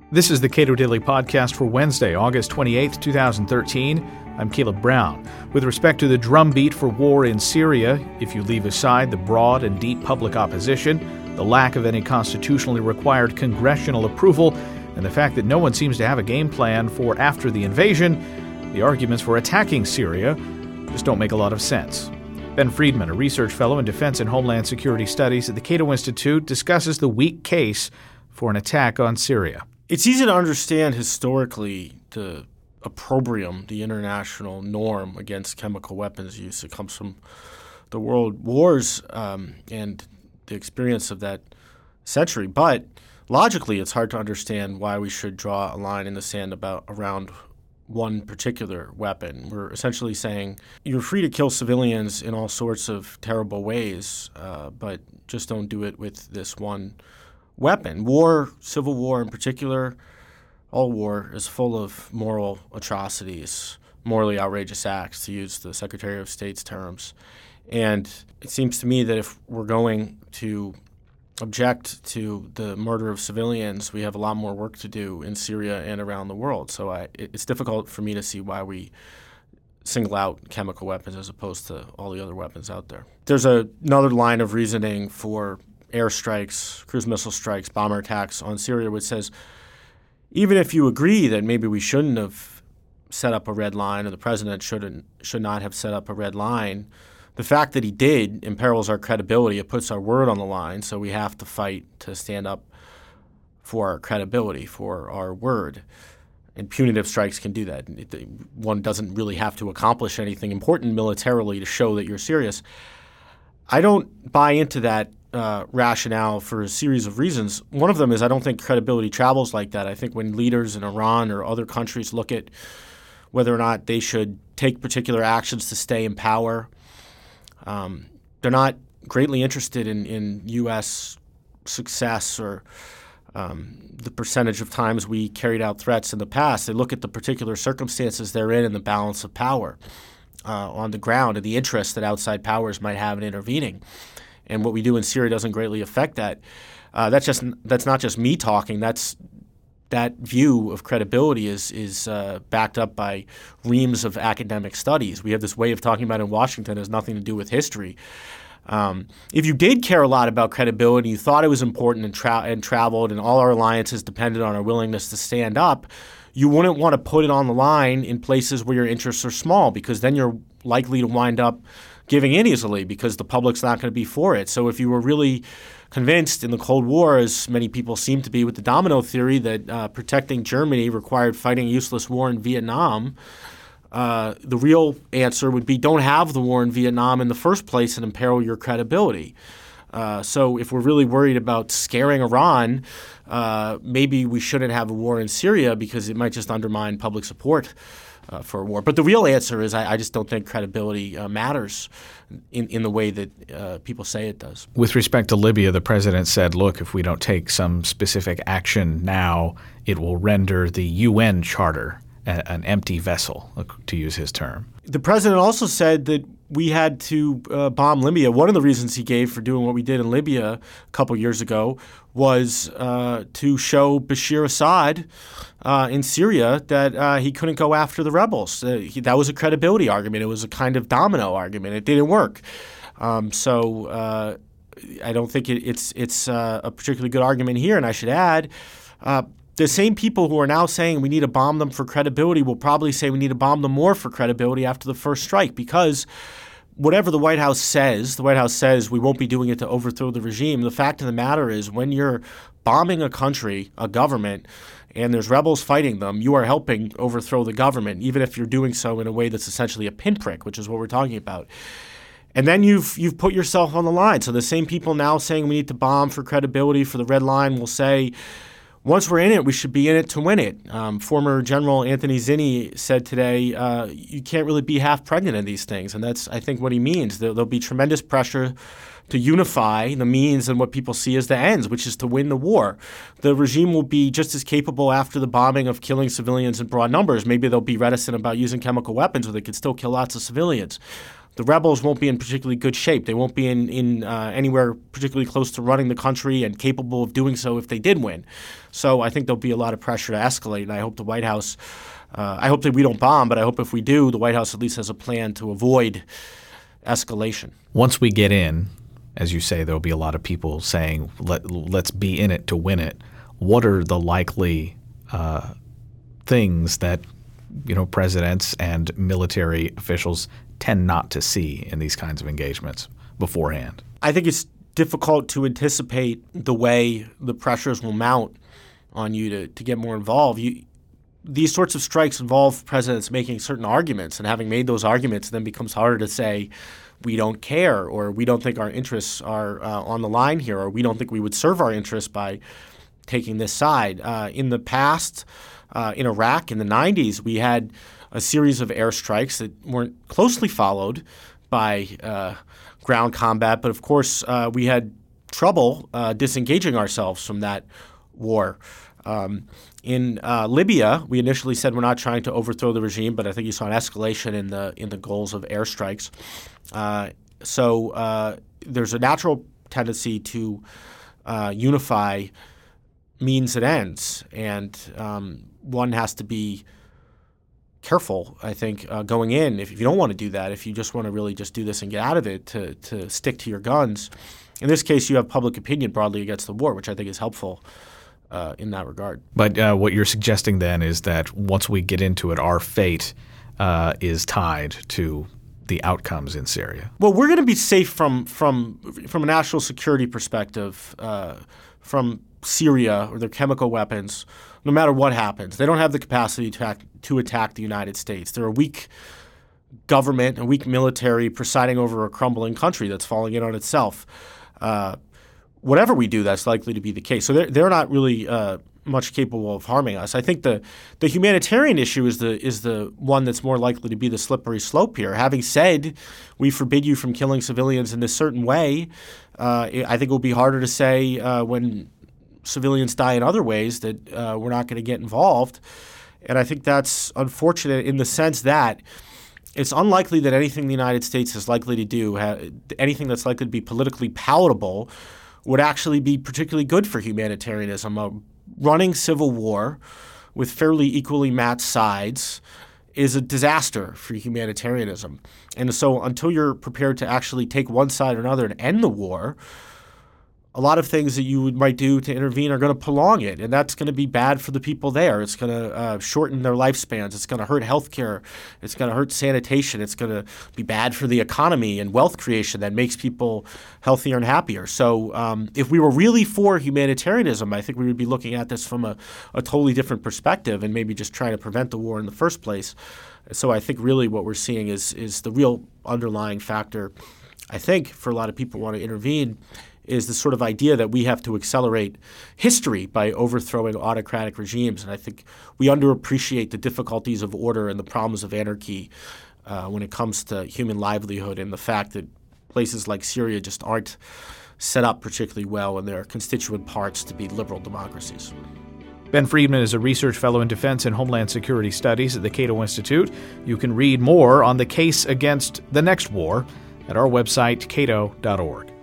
This is the Cato Daily Podcast for Wednesday, August 28th, 2013. I'm Caleb Brown. With respect to the drumbeat for war in Syria, if you leave aside the broad and deep public opposition, the lack of any constitutionally required congressional approval, and the fact that no one seems to have a game plan for after the invasion, the arguments for attacking Syria just don't make a lot of sense. Ben Friedman, a research fellow in Defense and Homeland Security Studies at the Cato Institute, discusses the weak case for an attack on Syria. It's easy to understand historically the opprobrium, the international norm against chemical weapons use. It comes from the world wars and the experience of that century. But logically, it's hard to understand why we should draw a line in the sand around one particular weapon. We're essentially saying you're free to kill civilians in all sorts of terrible ways, but just don't do it with this one weapon. War, civil war in particular, all war is full of moral atrocities, morally outrageous acts, to use the Secretary of State's terms. And it seems to me that if we're going to object to the murder of civilians, we have a lot more work to do in Syria and around the world. So it's difficult for me to see why we single out chemical weapons as opposed to all the other weapons out there. There's another line of reasoning for airstrikes, cruise missile strikes, bomber attacks on Syria, which says even if you agree that maybe we shouldn't have set up a red line or the president should not have set up a red line, the fact that he did imperils our credibility. It puts our word on the line, so we have to fight to stand up for our credibility, for our word. And punitive strikes can do that. One doesn't really have to accomplish anything important militarily to show that you're serious. I don't buy into that rationale for a series of reasons. One of them is I don't think credibility travels like that. I think when leaders in Iran or other countries look at whether or not they should take particular actions to stay in power, they're not greatly interested in U.S. success or the percentage of times we carried out threats in the past. They look at the particular circumstances they're in and the balance of power on the ground and the interest that outside powers might have in intervening. And what we do in Syria doesn't greatly affect that. That's not just me talking. That view of credibility is backed up by reams of academic studies. We have this way of talking about it in Washington has nothing to do with history. If you did care a lot about credibility, you thought it was important and traveled, and all our alliances depended on our willingness to stand up, you wouldn't want to put it on the line in places where your interests are small, because then you're likely to wind up giving in easily because the public's not going to be for it. So if you were really convinced in the Cold War, as many people seem to be with the domino theory, that protecting Germany required fighting a useless war in Vietnam, the real answer would be don't have the war in Vietnam in the first place and imperil your credibility. So if we're really worried about scaring Iran, maybe we shouldn't have a war in Syria because it might just undermine public support for a war. But the real answer is I just don't think credibility matters in the way that people say it does. With respect to Libya, the president said, look, if we don't take some specific action now, it will render the UN charter an empty vessel, to use his term. The president also said that we had to bomb Libya. One of the reasons he gave for doing what we did in Libya a couple years ago was to show Bashir Assad in Syria that he couldn't go after the rebels. That was a credibility argument. It was a kind of domino argument. It didn't work. So I don't think it's a particularly good argument here. And I should add, the same people who are now saying we need to bomb them for credibility will probably say we need to bomb them more for credibility after the first strike, because whatever the White House says we won't be doing it to overthrow the regime. The fact of the matter is when you're bombing a country, a government, and there's rebels fighting them, you are helping overthrow the government, even if you're doing so in a way that's essentially a pinprick, which is what we're talking about. And then you've put yourself on the line. So the same people now saying we need to bomb for credibility for the red line will say, once we're in it, we should be in it to win it. Former General Anthony Zinni said today, you can't really be half pregnant in these things. And that's, I think, what he means. There'll be tremendous pressure to unify the means and what people see as the ends, which is to win the war. The regime will be just as capable after the bombing of killing civilians in broad numbers. Maybe they'll be reticent about using chemical weapons, but they could still kill lots of civilians. the rebels won't be in particularly good shape. They won't be in anywhere particularly close to running the country and capable of doing so if they did win. So I think there'll be a lot of pressure to escalate, and I hope the White House I hope that we don't bomb, but I hope if we do, the White House at least has a plan to avoid escalation. Once we get in, as you say, there'll be a lot of people saying, let's be in it to win it. What are the likely things that presidents and military officials tend not to see in these kinds of engagements beforehand? I think it's difficult to anticipate the way the pressures will mount on you to get more involved. These sorts of strikes involve presidents making certain arguments, and having made those arguments, it then becomes harder to say, we don't care, or we don't think our interests are on the line here, or we don't think we would serve our interests by taking this side. In the past, in Iraq in the 90s, we had a series of airstrikes that weren't closely followed by ground combat, but of course we had trouble disengaging ourselves from that war. In Libya, we initially said we're not trying to overthrow the regime, but I think you saw an escalation in the goals of airstrikes. So there's a natural tendency to unify means and ends, and one has to be careful, I think, going in. If you don't want to do that, if you just want to really just do this and get out of it, to stick to your guns. In this case, you have public opinion broadly against the war, which I think is helpful in that regard. But what you're suggesting then is that once we get into it, our fate is tied to the outcomes in Syria. Well, we're going to be safe from a national security perspective from Syria or their chemical weapons, no matter what happens. They don't have the capacity to attack the United States. They're a weak government, a weak military presiding over a crumbling country that's falling in on itself. Whatever we do, that's likely to be the case. So they're not really much capable of harming us. I think the humanitarian issue is the one that's more likely to be the slippery slope here. Having said we forbid you from killing civilians in this certain way, I think it will be harder to say when civilians die in other ways that we're not going to get involved. And I think that's unfortunate in the sense that it's unlikely that anything the United States is likely to do, anything that's likely to be politically palatable, would actually be particularly good for humanitarianism. A running civil war with fairly equally matched sides is a disaster for humanitarianism. And so until you're prepared to actually take one side or another and end the war, a lot of things that you might do to intervene are going to prolong it, and that's going to be bad for the people there. It's going to shorten their lifespans. It's going to hurt healthcare. It's going to hurt sanitation. It's going to be bad for the economy and wealth creation that makes people healthier and happier. So if we were really for humanitarianism, I think we would be looking at this from a totally different perspective and maybe just trying to prevent the war in the first place. So I think really what we're seeing is the real underlying factor, I think, for a lot of people who want to intervene is the sort of idea that we have to accelerate history by overthrowing autocratic regimes. And I think we underappreciate the difficulties of order and the problems of anarchy when it comes to human livelihood, and the fact that places like Syria just aren't set up particularly well in their constituent parts to be liberal democracies. Ben Friedman is a research fellow in defense and homeland security studies at the Cato Institute. You can read more on the case against the next war at our website, cato.org.